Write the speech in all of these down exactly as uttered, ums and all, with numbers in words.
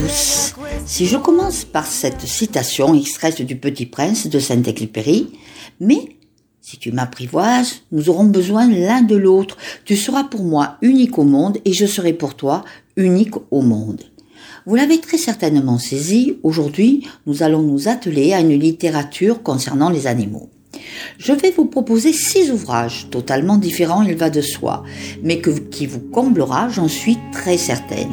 tous. Si je commence par cette citation extraite du Petit Prince de Saint-Exupéry, « Mais si tu m'apprivoises, nous aurons besoin l'un de l'autre. Tu seras pour moi unique au monde et je serai pour toi unique au monde. » Vous l'avez très certainement saisi, aujourd'hui, nous allons nous atteler à une littérature concernant les animaux. Je vais vous proposer six ouvrages, totalement différents, il va de soi, mais que, qui vous comblera, j'en suis très certaine.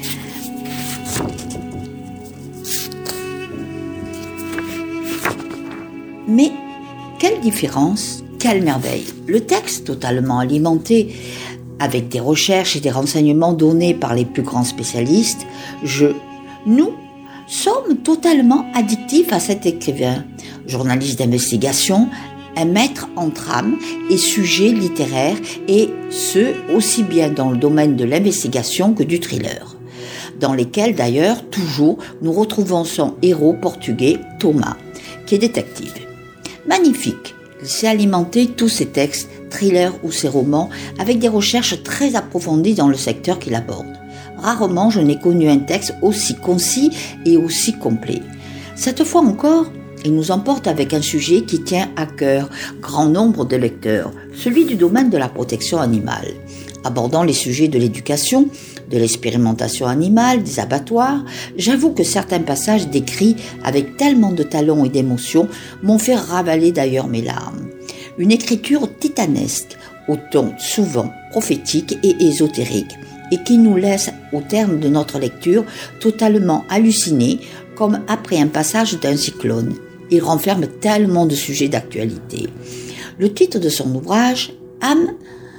Mais quelle différence, quelle merveille! Le texte, totalement alimenté avec des recherches et des renseignements donnés par les plus grands spécialistes, je, nous, sommes totalement addictifs à cet écrivain, journaliste d'investigation, un maître en trame et sujets littéraires, et ce, aussi bien dans le domaine de l'investigation que du thriller, dans lesquels d'ailleurs, toujours, nous retrouvons son héros portugais, Thomas, qui est détective. Magnifique, il s'est alimenté tous ses textes, thrillers ou ses romans, avec des recherches très approfondies dans le secteur qu'il aborde. Rarement je n'ai connu un texte aussi concis et aussi complet. Cette fois encore, il nous emporte avec un sujet qui tient à cœur grand nombre de lecteurs, celui du domaine de la protection animale. Abordant les sujets de l'éducation, de l'expérimentation animale, des abattoirs, j'avoue que certains passages décrits avec tellement de talent et d'émotion m'ont fait ravaler d'ailleurs mes larmes. Une écriture titanesque, au ton souvent prophétique et ésotérique, et qui nous laisse, au terme de notre lecture, totalement hallucinés, comme après un passage d'un cyclone. Il renferme tellement de sujets d'actualité. Le titre de son ouvrage, Âme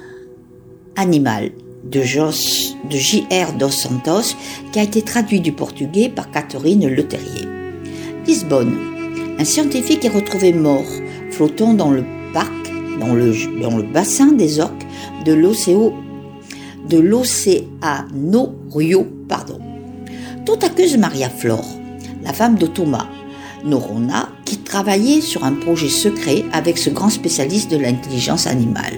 animale, de, Jos, de J R dos Santos, qui a été traduit du portugais par Catherine Leterrier. Lisbonne. Un scientifique est retrouvé mort, flottant dans le parc, dans le, dans le bassin des orques de l'océan de l'Océano Rio, pardon. Tout accuse Maria Flor, la femme de Thomas Noronha, qui travaillait sur un projet secret avec ce grand spécialiste de l'intelligence animale.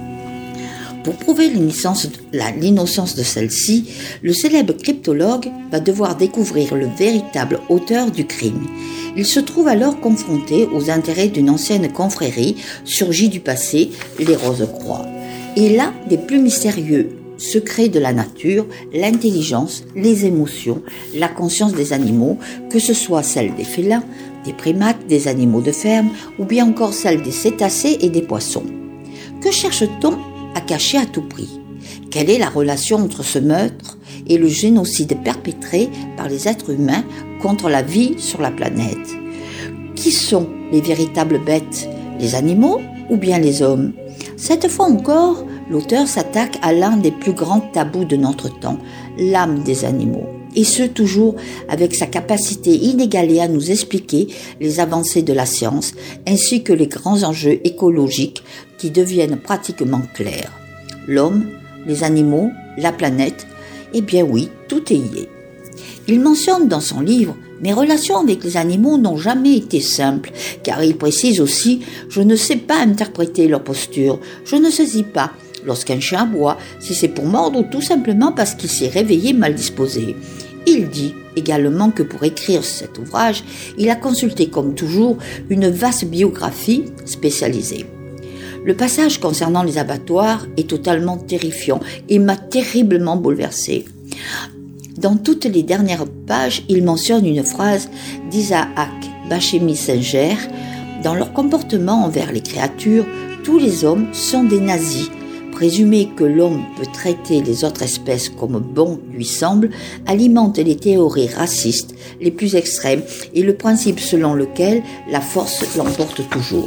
Pour prouver l'innocence, la, l'innocence de celle-ci, le célèbre cryptologue va devoir découvrir le véritable auteur du crime. Il se trouve alors confronté aux intérêts d'une ancienne confrérie surgie du passé, les Rose-Croix. Et l'un des plus mystérieux secrets de la nature, l'intelligence, les émotions, la conscience des animaux, que ce soit celle des félins, des primates, des animaux de ferme, ou bien encore celle des cétacés et des poissons. Que cherche-t-on à cacher à tout prix? Quelle est la relation entre ce meurtre et le génocide perpétré par les êtres humains contre la vie sur la planète? Qui sont les véritables bêtes, les animaux ou bien les hommes? Cette fois encore, l'auteur s'attaque à l'un des plus grands tabous de notre temps, l'âme des animaux. Et ce, toujours avec sa capacité inégalée à nous expliquer les avancées de la science, ainsi que les grands enjeux écologiques qui deviennent pratiquement clairs. L'homme, les animaux, la planète, eh bien oui, tout est lié. Il mentionne dans son livre « Mes relations avec les animaux n'ont jamais été simples », car il précise aussi « Je ne sais pas interpréter leur posture, je ne saisis pas lorsqu'un chien aboie, si c'est pour mordre ou tout simplement parce qu'il s'est réveillé mal disposé ». Il dit également que pour écrire cet ouvrage, il a consulté comme toujours une vaste biographie spécialisée. Le passage concernant les abattoirs est totalement terrifiant et m'a terriblement bouleversé. Dans toutes les dernières pages, il mentionne une phrase d'Isaac Bachemi Singer. Dans leur comportement envers les créatures, tous les hommes sont des nazis. Présumer que l'homme peut traiter les autres espèces comme bon lui semble alimente les théories racistes les plus extrêmes et le principe selon lequel la force l'emporte toujours.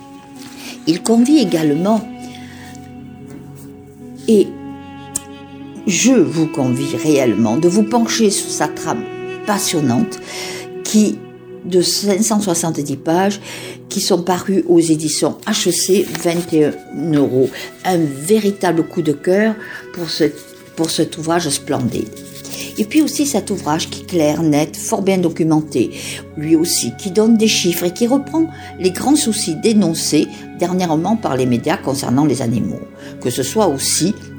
Il convie également, et je vous convie réellement de vous pencher sur sa trame passionnante qui, de cinq cent soixante-dix pages, qui sont parues aux éditions H E C, vingt et un euros. Un véritable coup de cœur pour, ce, pour cet ouvrage splendide. Et puis aussi cet ouvrage qui est clair, net, fort bien documenté, lui aussi, qui donne des chiffres et qui reprend les grands soucis dénoncés dernièrement par les médias concernant les animaux, que ce soit aussi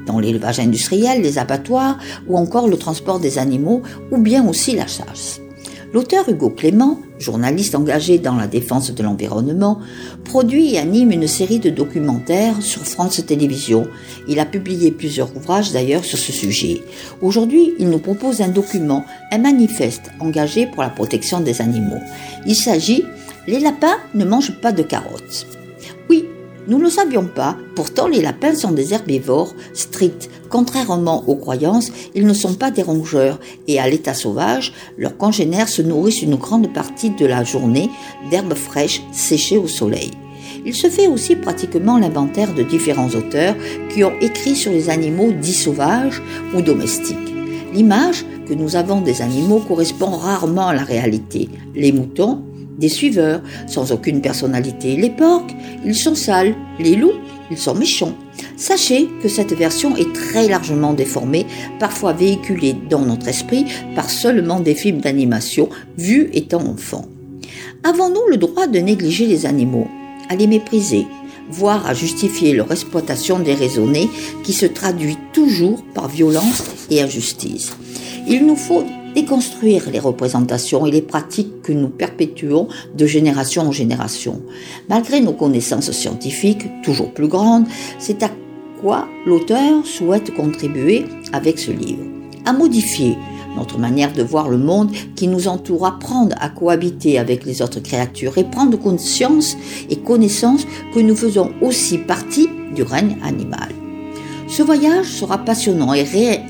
dans l'élevage industriel, les abattoirs ou encore le transport des animaux ou bien aussi la chasse. L'auteur Hugo Clément, journaliste engagé dans la défense de l'environnement, produit et anime une série de documentaires sur France Télévisions. Il a publié plusieurs ouvrages d'ailleurs sur ce sujet. Aujourd'hui, il nous propose un document, un manifeste engagé pour la protection des animaux. Il s'agit « Les lapins ne mangent pas de carottes ». Oui, nous ne le savions pas, pourtant les lapins sont des herbivores stricts. Contrairement aux croyances, ils ne sont pas des rongeurs et à l'état sauvage, leurs congénères se nourrissent une grande partie de la journée d'herbes fraîches séchées au soleil. Il se fait aussi pratiquement l'inventaire de différents auteurs qui ont écrit sur les animaux dits sauvages ou domestiques. L'image que nous avons des animaux correspond rarement à la réalité. Les moutons, des suiveurs, sans aucune personnalité. Les porcs, ils sont sales. Les loups, ils sont méchants. Sachez que cette version est très largement déformée, parfois véhiculée dans notre esprit par seulement des films d'animation vus étant enfants. Avons-nous le droit de négliger les animaux, à les mépriser, voire à justifier leur exploitation déraisonnée qui se traduit toujours par violence et injustice? Il nous faut déconstruire les représentations et les pratiques que nous perpétuons de génération en génération. Malgré nos connaissances scientifiques toujours plus grandes, c'est à quoi l'auteur souhaite contribuer avec ce livre. À modifier notre manière de voir le monde qui nous entoure, apprendre à cohabiter avec les autres créatures et prendre conscience et connaissance que nous faisons aussi partie du règne animal. Ce voyage sera passionnant et réel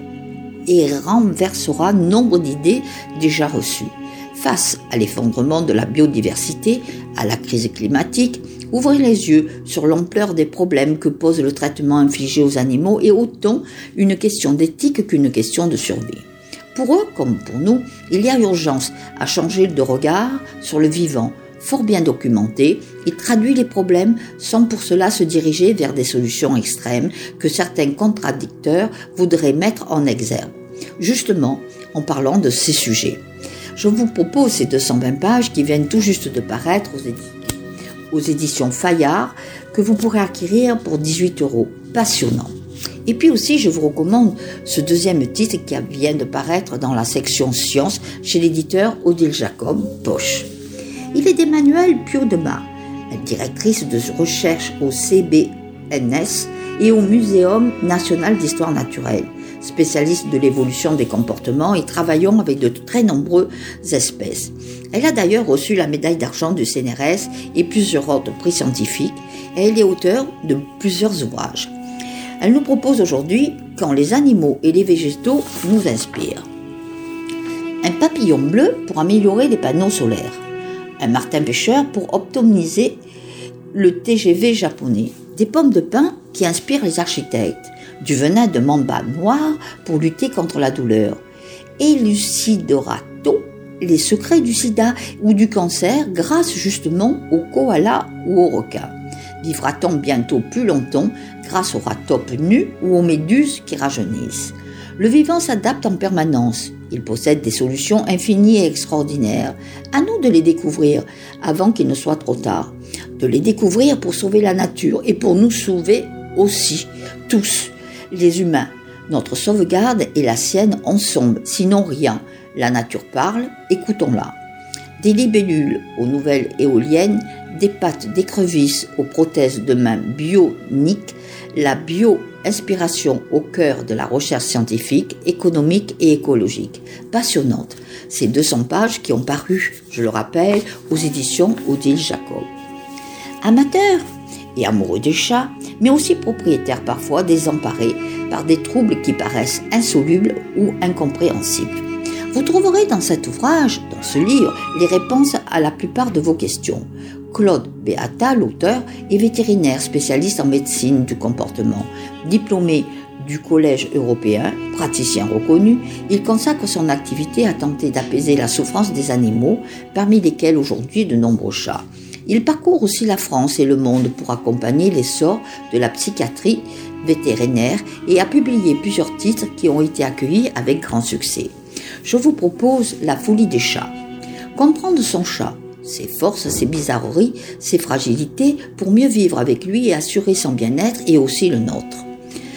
et renversera nombre d'idées déjà reçues. Face à l'effondrement de la biodiversité, à la crise climatique, ouvrez les yeux sur l'ampleur des problèmes que pose le traitement infligé aux animaux et autant une question d'éthique qu'une question de survie. Pour eux, comme pour nous, il y a urgence à changer de regard sur le vivant, fort bien documenté, il traduit les problèmes sans pour cela se diriger vers des solutions extrêmes que certains contradicteurs voudraient mettre en exergue. Justement, en parlant de ces sujets, je vous propose ces deux cent vingt pages qui viennent tout juste de paraître aux, édi- aux éditions Fayard que vous pourrez acquérir pour dix-huit euros. Passionnant. Et puis aussi, je vous recommande ce deuxième titre qui vient de paraître dans la section Sciences chez l'éditeur Odile Jacob, Poche. Il est d'Emmanuelle Piaudemar, directrice de recherche au C B N S et au Muséum national d'histoire naturelle, spécialiste de l'évolution des comportements et travaillant avec de très nombreuses espèces. Elle a d'ailleurs reçu la médaille d'argent du C N R S et plusieurs autres prix scientifiques et elle est auteure de plusieurs ouvrages. Elle nous propose aujourd'hui « Quand les animaux et les végétaux nous inspirent ». Un papillon bleu pour améliorer les panneaux solaires. Un martin pêcheur pour optimiser le T G V japonais. Des pommes de pin qui inspirent les architectes. Du venin de mamba noir pour lutter contre la douleur. Élucidera-t-on les secrets du sida ou du cancer grâce justement aux koalas ou aux requins? Vivra-t-on bientôt plus longtemps grâce aux ratopes nus ou aux méduses qui rajeunissent? Le vivant s'adapte en permanence. Il possède des solutions infinies et extraordinaires. À nous de les découvrir avant qu'il ne soit trop tard. De les découvrir pour sauver la nature et pour nous sauver aussi, tous, les humains. Notre sauvegarde et la sienne ensemble, sinon rien. La nature parle, écoutons-la. Des libellules aux nouvelles éoliennes, des pattes d'écrevisses aux prothèses de mains bioniques, la bio-inspiration au cœur de la recherche scientifique, économique et écologique. Passionnante. Ces deux cents pages qui ont paru, je le rappelle, aux éditions Odile Jacob. Amateurs et amoureux des chats, mais aussi propriétaires parfois désemparés par des troubles qui paraissent insolubles ou incompréhensibles. Vous trouverez dans cet ouvrage, dans ce livre, les réponses à la plupart de vos questions. Claude Beata, l'auteur, est vétérinaire spécialiste en médecine du comportement. Diplômé du Collège européen, praticien reconnu, il consacre son activité à tenter d'apaiser la souffrance des animaux, parmi lesquels aujourd'hui de nombreux chats. Il parcourt aussi la France et le monde pour accompagner l'essor de la psychiatrie vétérinaire et a publié plusieurs titres qui ont été accueillis avec grand succès. Je vous propose La folie des chats. Comprendre son chat, ses forces, ses bizarreries, ses fragilités pour mieux vivre avec lui et assurer son bien-être et aussi le nôtre.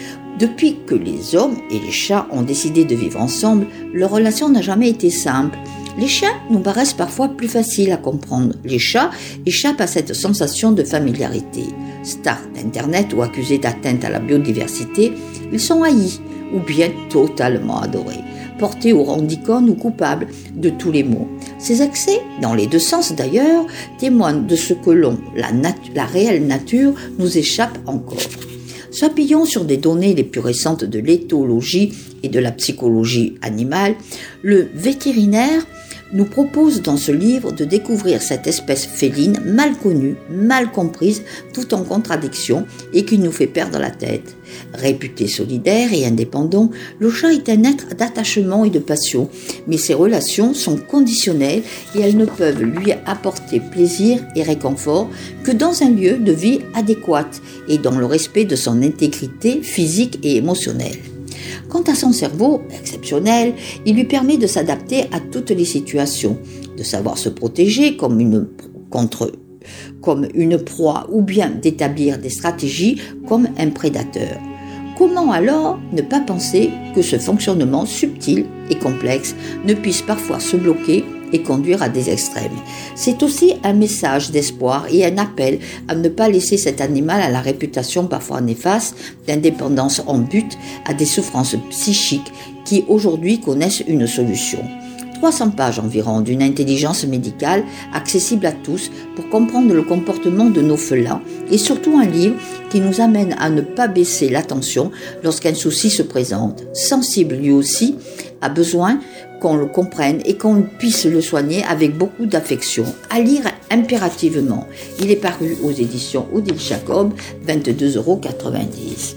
Depuis que les hommes et les chats ont décidé de vivre ensemble, leur relation n'a jamais été simple. Les chiens nous paraissent parfois plus faciles à comprendre. Les chats échappent à cette sensation de familiarité. Stars d'Internet ou accusés d'atteinte à la biodiversité, ils sont haïs ou bien totalement adorés, portés au rang d'icônes ou coupables de tous les maux. Ces excès, dans les deux sens d'ailleurs, témoignent de ce que l'on, la, nat- la réelle nature, nous échappe encore. S'appuyant sur des données les plus récentes de l'éthologie et de la psychologie animale, le vétérinaire nous propose dans ce livre de découvrir cette espèce féline mal connue, mal comprise, tout en contradiction et qui nous fait perdre la tête. Réputé solidaire et indépendant, le chat est un être d'attachement et de passion, mais ses relations sont conditionnelles et elles ne peuvent lui apporter plaisir et réconfort que dans un lieu de vie adéquat et dans le respect de son intégrité physique et émotionnelle. Quant à son cerveau, exceptionnel, il lui permet de s'adapter à toutes les situations, de savoir se protéger comme une, contre, comme une proie ou bien d'établir des stratégies comme un prédateur. Comment alors ne pas penser que ce fonctionnement subtil et complexe ne puisse parfois se bloquer et conduire à des extrêmes. C'est aussi un message d'espoir et un appel à ne pas laisser cet animal à la réputation parfois néfaste d'indépendance en but à des souffrances psychiques qui aujourd'hui connaissent une solution. trois cents pages environ d'une intelligence médicale accessible à tous pour comprendre le comportement de nos félins et surtout un livre qui nous amène à ne pas baisser l'attention lorsqu'un souci se présente. Sensible lui aussi, a besoin qu'on le comprenne et qu'on puisse le soigner avec beaucoup d'affection. À lire impérativement. Il est paru aux éditions Odile Jacob, vingt-deux euros quatre-vingt-dix.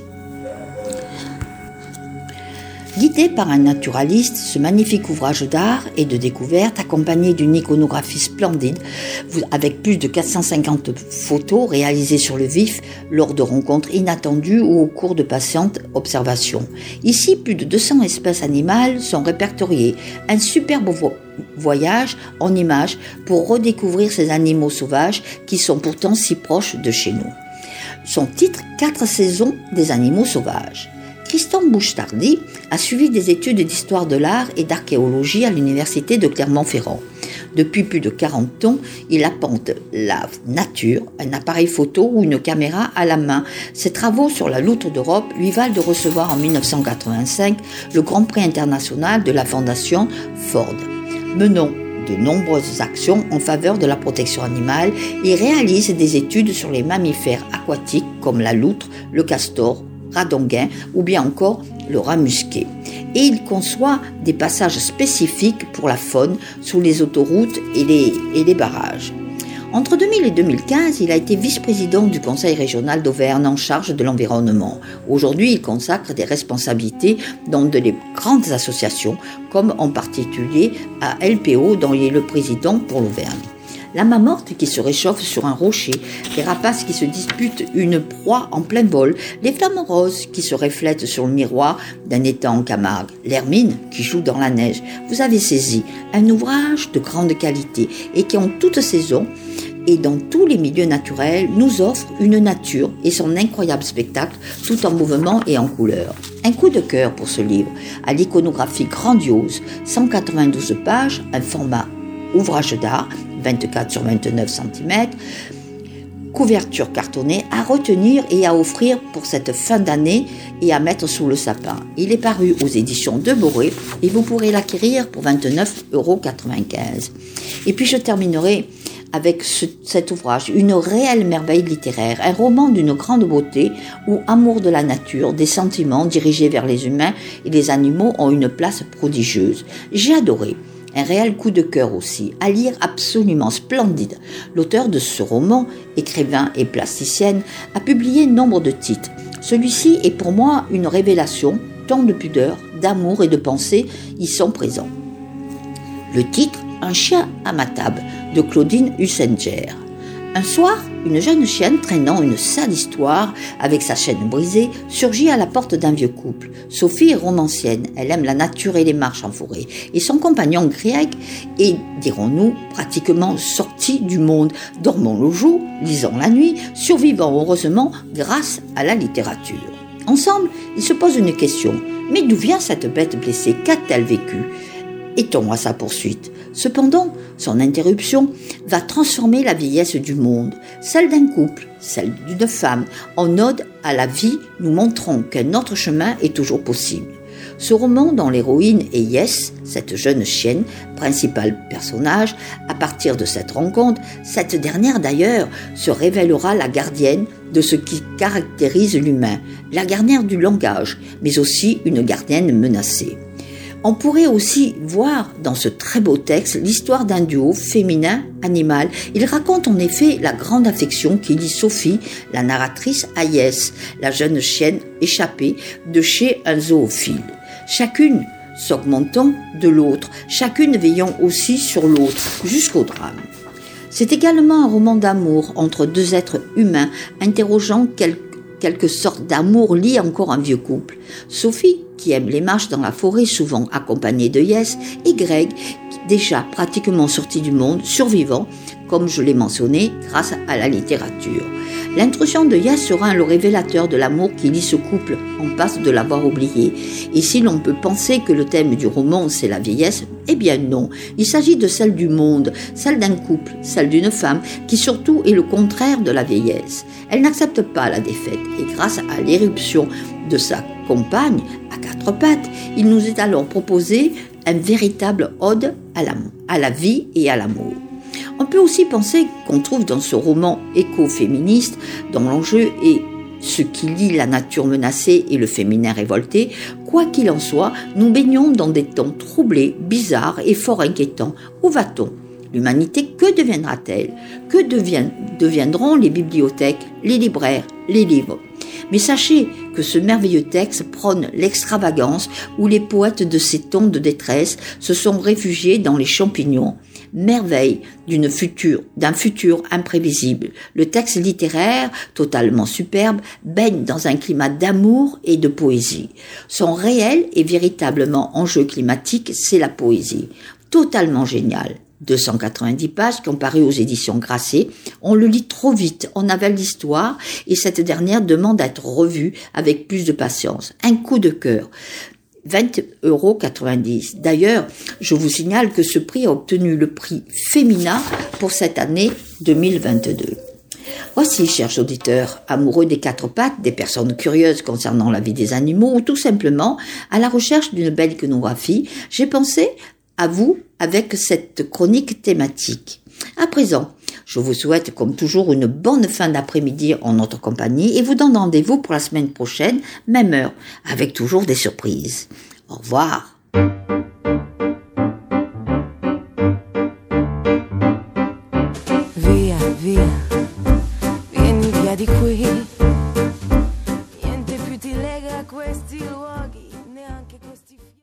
Guidé par un naturaliste, ce magnifique ouvrage d'art et de découverte, accompagné d'une iconographie splendide, avec plus de quatre cent cinquante photos réalisées sur le vif, lors de rencontres inattendues ou au cours de patientes observations. Ici, plus de deux cents espèces animales sont répertoriées. Un superbe vo- voyage en images pour redécouvrir ces animaux sauvages qui sont pourtant si proches de chez nous. Son titre, Quatre saisons des animaux sauvages. Tristan Bouchardy a suivi des études d'histoire de l'art et d'archéologie à l'université de Clermont-Ferrand. Depuis plus de quarante ans, il appente la nature, un appareil photo ou une caméra à la main. Ses travaux sur la loutre d'Europe lui valent de recevoir en dix-neuf cent quatre-vingt-cinq le Grand Prix international de la Fondation Ford. Menant de nombreuses actions en faveur de la protection animale et réalise des études sur les mammifères aquatiques comme la loutre, le castor, radonguin ou bien encore le rat musqué. Et il conçoit des passages spécifiques pour la faune sous les autoroutes et les, et les barrages. Entre deux mille et deux mille quinze, il a été vice-président du Conseil régional d'Auvergne en charge de l'environnement. Aujourd'hui, il consacre des responsabilités dans de grandes associations, comme en particulier à L P O, dont il est le président pour l'Auvergne. La mamorte qui se réchauffe sur un rocher, les rapaces qui se disputent une proie en plein vol, les flamants roses qui se reflètent sur le miroir d'un étang en Camargue, l'hermine qui joue dans la neige. Vous avez saisi un ouvrage de grande qualité et qui en toute saison et dans tous les milieux naturels nous offre une nature et son incroyable spectacle tout en mouvement et en couleur. Un coup de cœur pour ce livre, à l'iconographie grandiose, cent quatre-vingt-douze pages, un format ouvrage d'art, vingt-quatre sur vingt-neuf centimètres, couverture cartonnée à retenir et à offrir pour cette fin d'année et à mettre sous le sapin. Il est paru aux éditions de Boré et vous pourrez l'acquérir pour vingt-neuf euros quatre-vingt-quinze. Et puis je terminerai avec ce, cet ouvrage, une réelle merveille littéraire, un roman d'une grande beauté où amour de la nature, des sentiments dirigés vers les humains et les animaux ont une place prodigieuse. J'ai adoré. Un réel coup de cœur aussi, à lire absolument splendide. L'auteur de ce roman, écrivain et plasticienne, a publié nombre de titres. Celui-ci est pour moi une révélation, tant de pudeur, d'amour et de pensée y sont présents. Le titre, Un chien à ma table, de Claudine Hussenger. Un soir, une jeune chienne traînant une sale histoire avec sa chaîne brisée surgit à la porte d'un vieux couple. Sophie est romancienne, elle aime la nature et les marches en forêt. Et son compagnon Greg est, dirons-nous, pratiquement sorti du monde, dormant le jour, lisant la nuit, survivant heureusement grâce à la littérature. Ensemble, ils se posent une question. Mais d'où vient cette bête blessée? Qu'a-t-elle vécu? Et tombe à sa poursuite. Cependant, son interruption va transformer la vieillesse du monde, celle d'un couple, celle d'une femme. En ode à la vie, nous montrons qu'un autre chemin est toujours possible. Ce roman dont l'héroïne est Yes, cette jeune chienne, principal personnage, à partir de cette rencontre, cette dernière d'ailleurs se révélera la gardienne de ce qui caractérise l'humain, la gardienne du langage, mais aussi une gardienne menacée. On pourrait aussi voir dans ce très beau texte l'histoire d'un duo féminin-animal. Il raconte en effet la grande affection qui lie Sophie, la narratrice, à Yes, la jeune chienne échappée de chez un zoophile. Chacune s'augmentant de l'autre, chacune veillant aussi sur l'autre, jusqu'au drame. C'est également un roman d'amour entre deux êtres humains, interrogeant quel, quelque sorte d'amour lie encore un vieux couple. Sophie, qui aime les marches dans la forêt, souvent accompagnée de Yes, et Greg, déjà pratiquement sorti du monde, survivant, comme je l'ai mentionné, grâce à la littérature. L'intrusion de Yes sera le révélateur de l'amour qui lie ce couple en passe de l'avoir oublié. Et si l'on peut penser que le thème du roman c'est la vieillesse, eh bien non, il s'agit de celle du monde, celle d'un couple, celle d'une femme, qui surtout est le contraire de la vieillesse. Elle n'accepte pas la défaite et grâce à l'éruption de sa compagne à quatre pattes, il nous est alors proposé un véritable ode à la, à la vie et à l'amour. On peut aussi penser qu'on trouve dans ce roman écoféministe, dont l'enjeu est ce qui lie la nature menacée et le féminin révolté. Quoi qu'il en soit, nous baignons dans des temps troublés, bizarres et fort inquiétants. Où va-t-on? L'humanité, que deviendra-t-elle? Que devient, deviendront les bibliothèques, les libraires, les livres? Mais sachez que ce merveilleux texte prône l'extravagance où les poètes de ces temps de détresse se sont réfugiés dans les champignons. Merveille d'une future, d'un futur imprévisible. Le texte littéraire, totalement superbe, baigne dans un climat d'amour et de poésie. Son réel et véritablement enjeu climatique, c'est la poésie. Totalement génial. deux cent quatre-vingt-dix pages qui ont paru aux éditions Grasset. On le lit trop vite, on avale l'histoire et cette dernière demande à être revue avec plus de patience. Un coup de cœur. vingt euros quatre-vingt-dix. D'ailleurs, je vous signale que ce prix a obtenu le prix Femina pour cette année deux mille vingt-deux. Voici, chers auditeurs, amoureux des quatre pattes, des personnes curieuses concernant la vie des animaux ou tout simplement à la recherche d'une belle iconographie, j'ai pensé à vous avec cette chronique thématique. À présent, je vous souhaite comme toujours une bonne fin d'après-midi en notre compagnie et vous donne rendez-vous pour la semaine prochaine, même heure, avec toujours des surprises. Au revoir. Via, via, vieni via di qui.